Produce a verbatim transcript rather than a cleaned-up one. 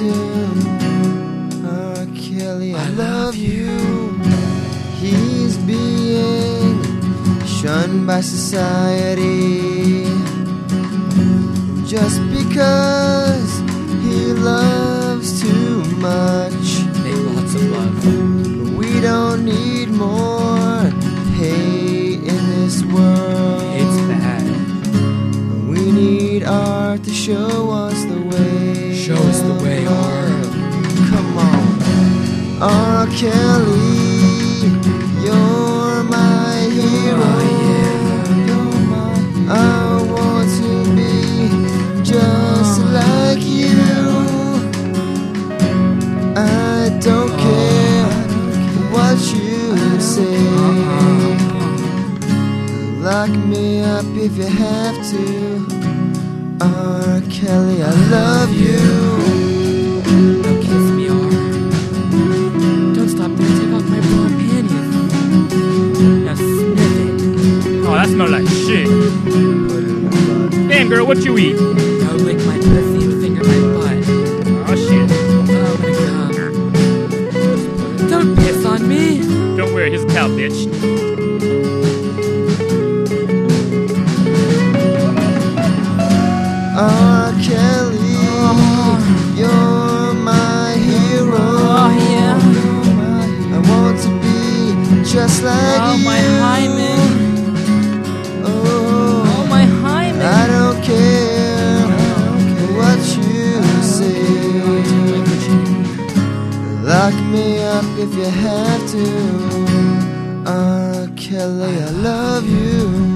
to. R. Kelly, I love you. He's being shunned by society just because he loves too much. Make lots of love. We don't need more hate in this world. It's bad. We need art to show us the way. Show us the way, art. Come on. R. Kelly, you're my hero. Oh, yeah. You're my hero. I want to be just like you. I don't care what you say. Lock me up if you have to. R. Kelly, I love you. Now kiss me, R. Don't stop there. Take off my bra and panties. Now sniff it. Oh, that smells like shit. Damn, girl, what you eat? Now lick my pussy and finger my butt. Oh, shit. Oh, I'm gonna come. Don't piss on me. Don't worry, here's a towel, bitch. R. Kelly, you're my hero. Oh, yeah. I want to be just like Oh, you. my hymen. Oh, Oh, my hymen. I don't care what you say. Lock me up if you have to. R. Kelly, I love you.